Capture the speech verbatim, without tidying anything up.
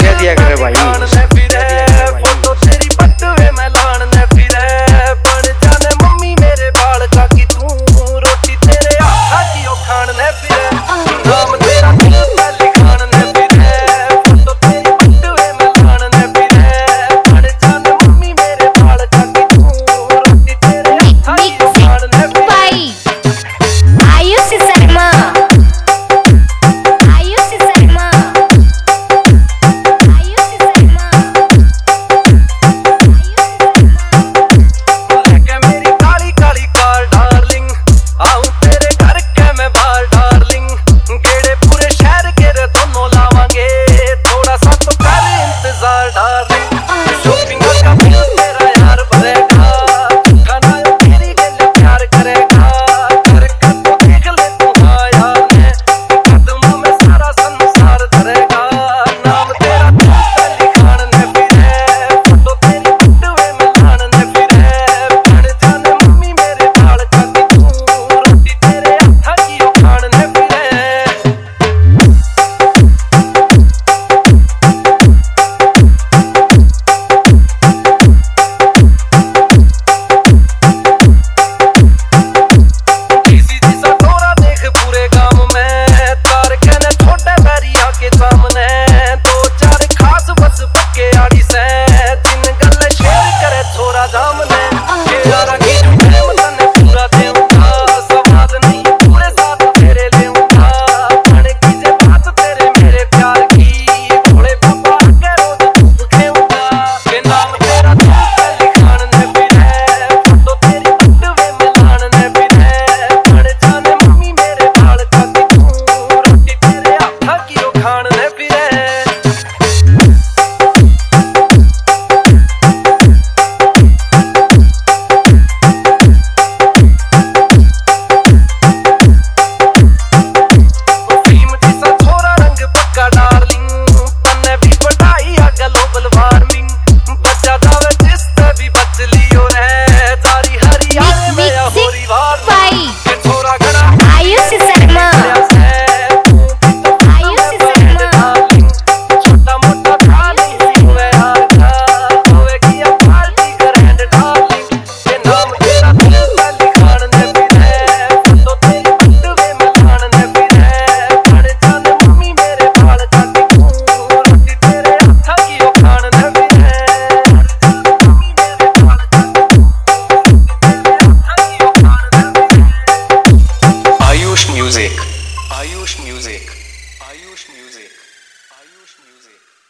दे दिया करे भाई। फोटो तेरी बटवे में लान ने फिरे बन जाने मम्मी मेरे बाल का की तू रोटी तेरे आखा की ओ खान ने फिरे नाम तेरा पहले खान ने फिरे फोटो तेरी बटवे में लान ने फिरे बन जाने मम्मी मेरे बाल का की तू रोटी तेरे आखा की ओ खान ने फिरे। आयुष शर्मा आयुष शर्मा आयुष शर्मा लेके मेरी काली काली कार डार्लिंग आऊं तेरे घर के मैं बाहर डार्लिंग केड़े पूरे शहर के रे दोनों लावांगे थोड़ा सा तो कर इंतजार डार्लिंग शॉपिंग का बिल तेरा यार भरेगा खाना तेरी गल प्यार करेगा घर का तो देख ले तू हाँ यार ने कदमों में सारा संसार धरेगा नाम तेरा पहले खान ने फिरे फोटो तेरी बटवे में लान ने फिरे बन जाने मम्मी मेरे बाल का की तू रोटी तेरे आखा की ओ खान ने फिरे। किसी जिसा तोरा देख पूरे गांव में तार कहने थोड़े बैरिया के सामने दो चार खास बस पक्के आड़ी से जिन गल शेयर करे छोरा जामने के यारा की प्रेम तने पूरा देऊंगा सवाद नहीं पूरे साथ तेरे लेऊंगा बन की जे बात तेरे मेरे प्यार की थोड़े पापा के रोज धूप खेऊंगा के नाम तेरा पहले खान ने फिरे फोटो तेरी बटवे में लान ने फिरे बन जाने मम्मी मेरे बाल का की तू रोटी तेरे आखा की ओ खान ने फिरे। फिल्म जिसा छोरा रंग पक्का डार्लिंग तन्ने भी बढ़ाई आ ग्लोबल वार्मिंग बचा जावे जिससे भी बच लियो रे जारी हरियाणा में या होरी वार भाई के छोरा घड़ा आयुष शर्मा आयुष शर्मा छोटा मोटा था नहीं हुए यार का होएगी अब पार्टी ग्रैंड डार्लिंग के नाम तेरा पहले खान ने फिरे फोटो तेरी बटवे में लान ने फिरे बन जाने मम्मी मेरे बाल का की तू रोटी तेरे आखा की ओ खान ने फिरे मम्मी मेरे बाल का की तू रोटी तेरे आखा की ओ खान ने फिरे। Ayush music Ayush music Ayush music Ayush music